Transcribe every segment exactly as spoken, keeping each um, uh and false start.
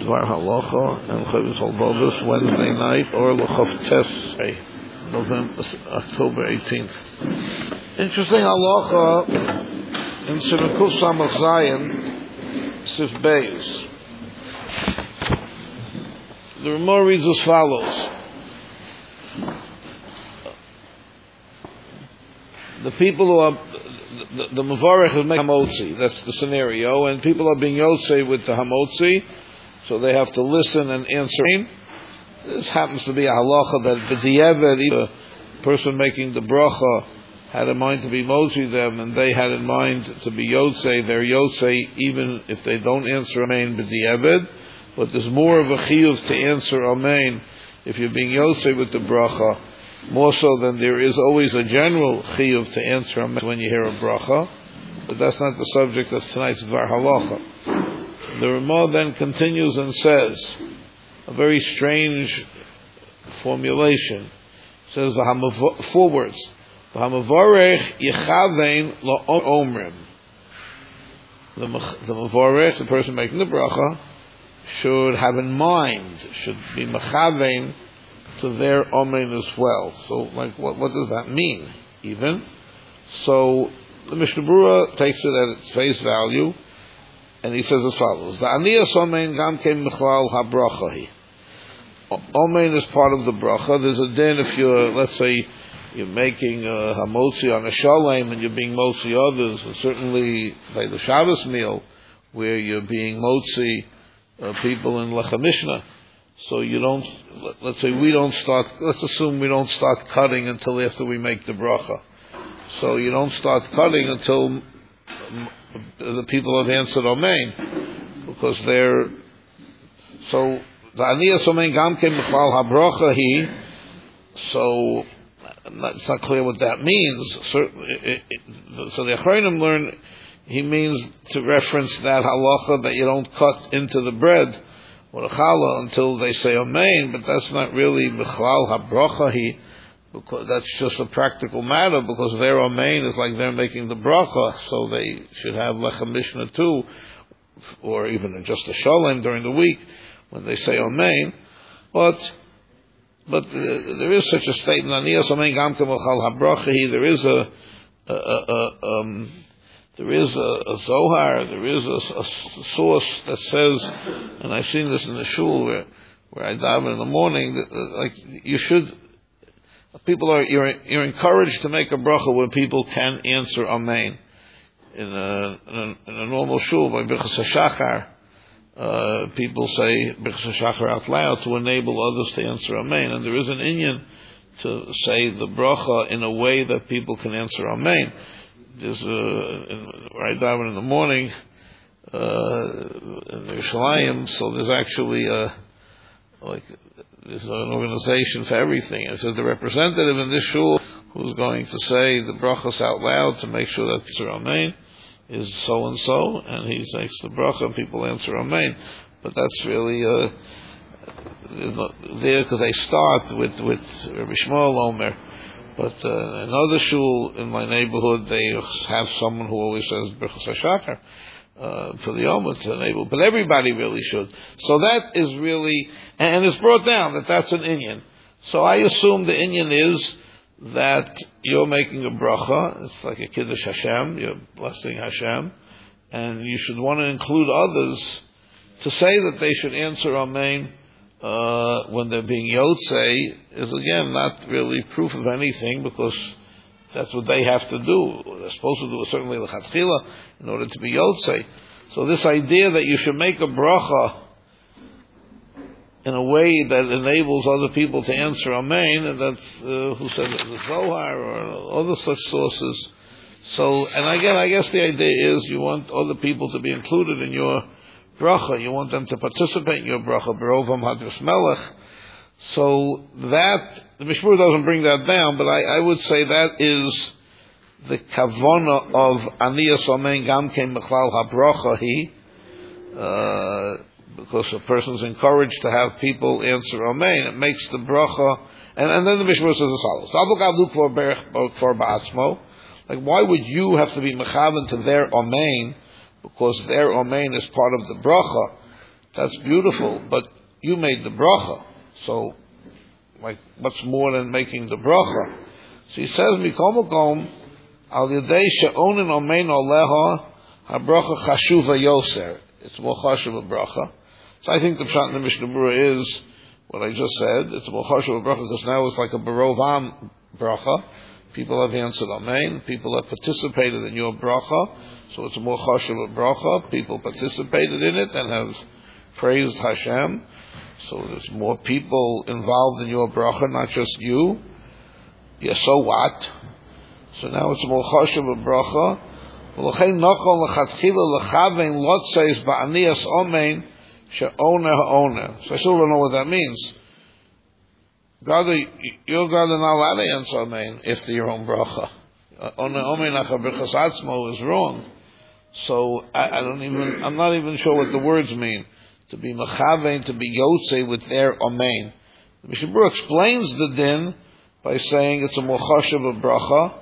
Dvar Halacha and Chavis Halbobus Wednesday night or L'Chav Tes, November, October eighteenth. Interesting halacha in Simukuf Samach Zayin, Sif Beis. The Ramah reads as follows. The people who are, the, the Mavarech is making Hamotzi, that's the scenario, and people are being Yotzei with the Hamotzi, so they have to listen and answer. This happens to be a halacha that b'diavad, the person making the bracha had in mind to be Motzi them, and they had in mind to be Yotzei, they're Yotzei even if they don't answer Amen b'diavad, but there's more of a chiyuv to answer Amen if you're being Yotzei with the bracha, more so than there is always a general chiyuv to answer Amen when you hear a bracha, but that's not the subject of tonight's Dvar Halacha. The Ramah then continues and says a very strange formulation. It says four words. V'hamavarech yechavein la'omrim. The mavarech, the person making the bracha, should have in mind, should be mechavein to their omen as well. So, like, what, what does that mean? Even so, the Mishnah Berurah takes it at its face value, and he says as follows: the aniyas omen gam kem mechlal habracha. Omen is part of the bracha. There's a din if you're, let's say, you're making a hamotzi on a shalem and you're being motzi others, and certainly by the Shabbos meal where you're being motzi uh, people in Lechem Mishnah. So you don't, let's say we don't start, let's assume we don't start cutting until after we make the bracha. So you don't start cutting until the people have answered Amen, because they're, so the aniyas omen gam kem mechlal habracha hi. So it's not clear what that means. So the Achronim learn he means to reference that halacha that you don't cut into the bread or the challah until they say Amen, but that's not really mechlal habracha hi, because that's just a practical matter, because their Amen is like they're making the bracha, so they should have Lechem Mishnah too, or even just a shalem during the week when they say Amen. But but uh, there is such a statement. Aniyas Amen gam kem mechal habracha. There is a, a, a, a um, there is a, a Zohar. There is a, a source that says, and I've seen this in the shul where where I daven in the morning. That, uh, like you should, people are you're you're encouraged to make a bracha when people can answer Amen. In a, in a, in a normal shul by Birchas HaShachar, uh, people say Birchas HaShachar out loud to enable others to answer Amen, and there is an inyan to say the bracha in a way that people can answer Amen. There's a, in, where I daven in the morning uh, in Yerushalayim, so there's actually a, like there's an organization for everything. And so the representative in this shul who's going to say the brachas out loud to make sure that it's Amen is so and so, and he makes the bracha and people answer Amen. But that's really uh, there because they start with with Rabbi Shmuel Omer. But uh, another shul in my neighborhood, they have someone who always says Birchas HaShachar uh, for the Omer to enable. But everybody really should. So that is really, and it's brought down that that's an inyan. So I assume the inyan is that you're making a bracha, it's like a Kiddush Hashem, you're blessing Hashem, and you should want to include others to say that they should answer Amen uh, when they're being Yotzei is again not really proof of anything, because that's what they have to do. They're supposed to do certainly l'chatchila in order to be Yotzei. So this idea that you should make a bracha in a way that enables other people to answer Amen, and that's uh, who said it, the Zohar or other such sources. So, and again, I guess the idea is you want other people to be included in your bracha. You want them to participate in your bracha. Berovam Hadras Melech. So that the Mishmur doesn't bring that down, but I, I would say that is the kavana of Aniyas Amen Gam Kem Mechlal HaBracha Hi. Uh, because a person's encouraged to have people answer Amen, it makes the bracha, and, and then the Mishmur says as follows: like, why would you have to be mechavan to their Amen, because their Amen is part of the bracha? that's beautiful, but you made the bracha. So, like, what's more than making the bracha? So he says, Mikom Makom, Al Yadei She'onin Omein Oleha, HaBracha Chashuva Yoser. It's more chashuv a bracha. So I think the pshat in the Mishnah Berurah is what I just said. It's a more chashuv a bracha because now it's like a barovam bracha. People have answered Amen. People have participated in your bracha. So it's a more chashuv a bracha. People participated in it and have praised Hashem. So there's more people involved in your bracha, not just you. Yeah, so what? So now it's a more chashuv a bracha. So I still don't know what that means. God, you're God and not allowed to answer Amen if to your own bracha. Is wrong. So I, I don't even, I'm not even sure what the words mean. To be mechavein, to be yotze with their Amen. The Mishnah Berurah explains the din by saying it's a mochashav of bracha,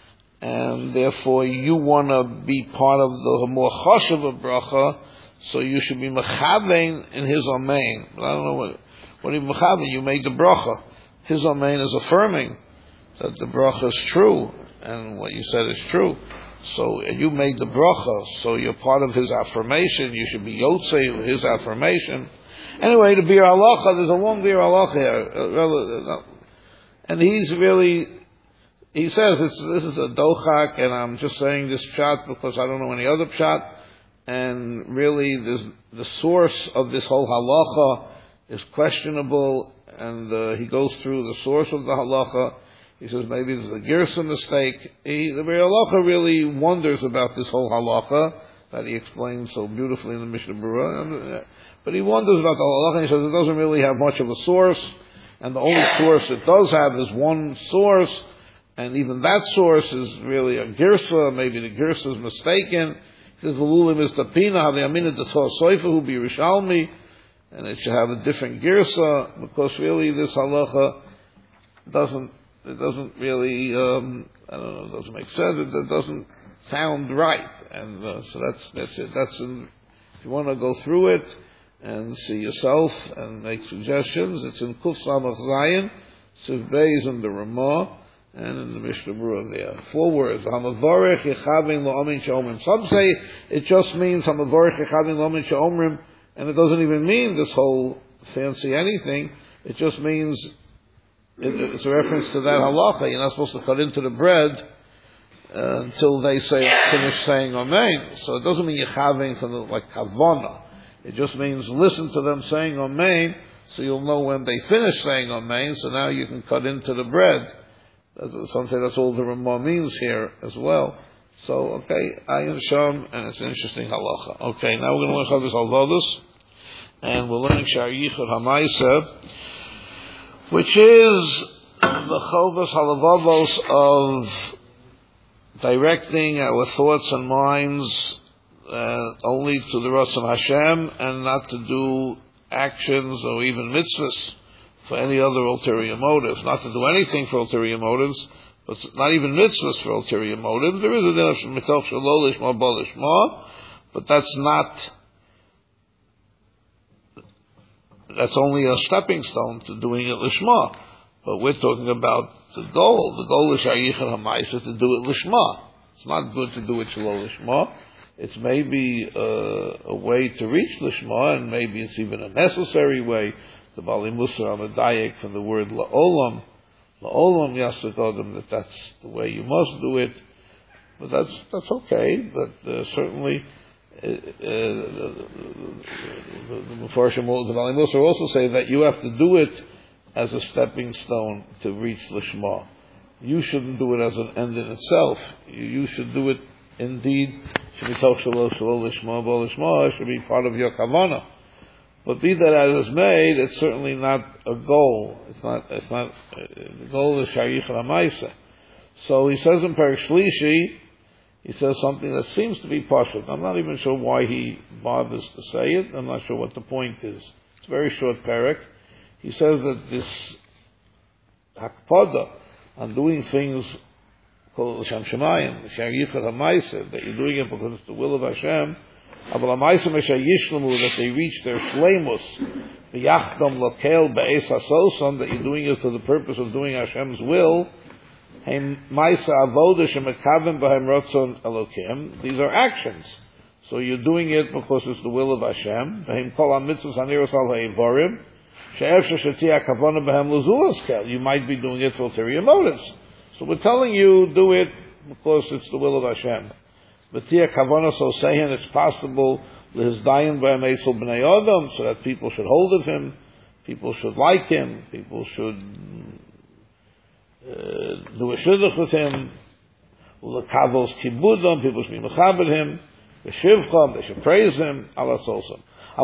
and therefore you want to be part of the mochashav of bracha, so you should be mechavein in his Amen. But I don't know what, what do you mechavein? You made the bracha. His Amen is affirming that the bracha is true, and what you said is true. So you made the bracha, so you're part of his affirmation. You should be yotzei with his affirmation. Anyway, the Bir Halacha, there's a long Bir Halacha here, and he's really, he says it's this is a dochak, and I'm just saying this pshat because I don't know any other pshat, and really this, the source of this whole halacha is questionable, and uh, he goes through the source of the halacha. He says maybe there's a girsa mistake. He, the Bir Halacha really wonders about this whole halacha that he explains so beautifully in the Mishnah Berurah. But he wonders about the halacha, and he says it doesn't really have much of a source, and the only source it does have is one source, and even that source is really a girsa. Maybe the girsa is mistaken. He says v'lulim is tapina hav'yaminah d'tor soifa hu b'Yerushalmi, and it should have a different girsa because really this halacha doesn't. It doesn't really, um, I don't know, it doesn't make sense. It, it doesn't sound right. And uh, so that's that's it. That's in, if you want to go through it and see yourself and make suggestions, it's in Kuf Samach Zayin, Siv Beis in the Ramah, and in the Mishnah Berurah there. Four words. Hamavorech Yechavin La'omin She'omrim. Some say it just means Hamavorech Yechavin La'omin She'omrim, and it doesn't even mean this whole fancy anything. It just means it's a reference to that halacha. You're not supposed to cut into the bread uh, until they say finish saying Amen. So it doesn't mean you're having something like kavana. It just means listen to them saying Amen, so you'll know when they finish saying Amen. So now you can cut into the bread. That's, some say that's all the Ramah means here as well. So okay, Ayin Sham, and it's an interesting halacha. Okay, now we're going to learn Chavos Halvados, and we're learning Shar Yichud Hamaisa, which is the Chovos Halavavos of directing our thoughts and minds uh, only to the Ratzon Hashem and not to do actions or even mitzvahs for any other ulterior motives. Not to do anything for ulterior motives, but not even mitzvahs for ulterior motives. There is a din of mitoch shelo lishma ba lishma, but that's not. That's only a stepping stone to doing it lishma. But we're talking about the goal. The goal is Shayichad HaMaisa to do it lishma. It's not good to do it shelo lishma. It's maybe uh, a way to reach lishma, and maybe it's even a necessary way. The Bali Musar Amadayek from the word la'olam. La'olam yasik adam, that that's the way you must do it. But that's that's okay. But uh, certainly Uh, the Mefarshim, the Bali Musar also say that you have to do it as a stepping stone to reach Lishma. You shouldn't do it as an end in itself. You, you should do it indeed. Should be told Shalom Shalom Lishma Bo Lishma. Should be part of your Kavanah. But be that as is made, it's certainly not a goal. It's not. It's not. Uh, the goal is Shayichad HaMaisa. So he says in Perek Shlishi, he says something that seems to be pashut. I'm not even sure why he bothers to say it. I'm not sure what the point is. It's a very short parak. He says that this hakpada on doing things called L'Shem Shemayim, Shar Yichad HaMaisa, that you're doing it because it's the will of Hashem, that they reach their shleimus, that you're doing it for the purpose of doing Hashem's will. These are actions. So you're doing it because it's the will of Hashem. You might be doing it for ulterior motives. So we're telling you, do it because it's the will of Hashem. But so saying it's possible so that people should hold of him, people should like him, people should uh, do a shidduch with him, people should be mechabed him, they should praise him, Allah solsam.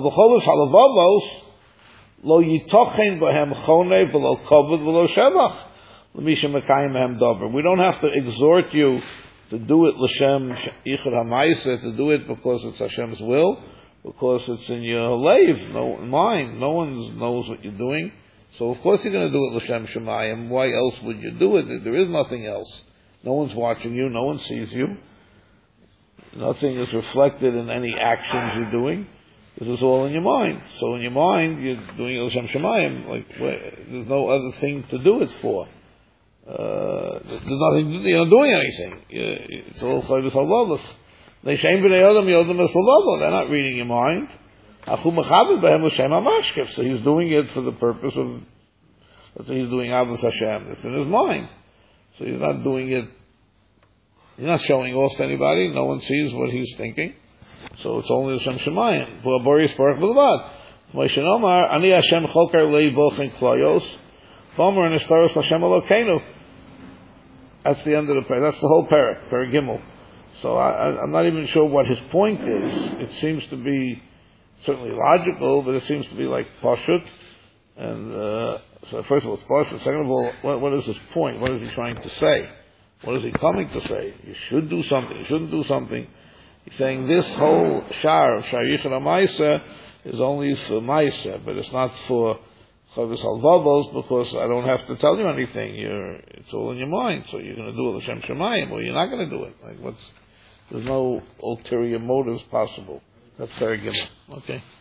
Lo yitochen b'hem chonei v'lo kovod v'lo shevach l'misha mekayim b'hem dover. We don't have to exhort you to do it l'shem yichud ha'maisa, to do it because it's Hashem's will, because it's in your leiv, no mind. No one knows what you're doing, so of course you're going to do it l'shem shemayim. Why else would you do it? There is nothing else. No one's watching you. No one sees you. Nothing is reflected in any actions you're doing. This is all in your mind. So in your mind, you're doing it l'shem shemayim. Like, there's no other thing to do it for. Uh, there's nothing, you're not doing anything. It's all chayvus halavos. They shame b'nei adam yodam es halavos. They're not reading your mind. Achu mechabed b'hem l'shem hamashkef. So he's doing it for the purpose of, that's what he's doing avos Hashem. It's in his mind. So he's not doing it, he's not showing off to anybody. No one sees what he's thinking. So it's only l'shem shemayim. V'o boris baruch b'levad. Moshe Omar, ani Hashem chokar lei bochen klayos. V'omer and Estaros Hashem Elokeinu. That's the end of the prayer. That's the whole parak, parak Gimel. So I, I, I'm not even sure what his point is. It seems to be certainly logical, but it seems to be like pashut. And uh, so first of all, it's pashut. Second of all, what, what is his point? What is he trying to say? What is he coming to say? You should do something. You shouldn't do something. He's saying this whole shar of Shar Yichud HaMaisa is only for Maisa, but it's not for Chavos Halvavos, because I don't have to tell you anything. You're, it's all in your mind. So you're going to do it l'shem shemayim, or you're not going to do it. Like what's? There's no ulterior motives possible. That's very good. Okay.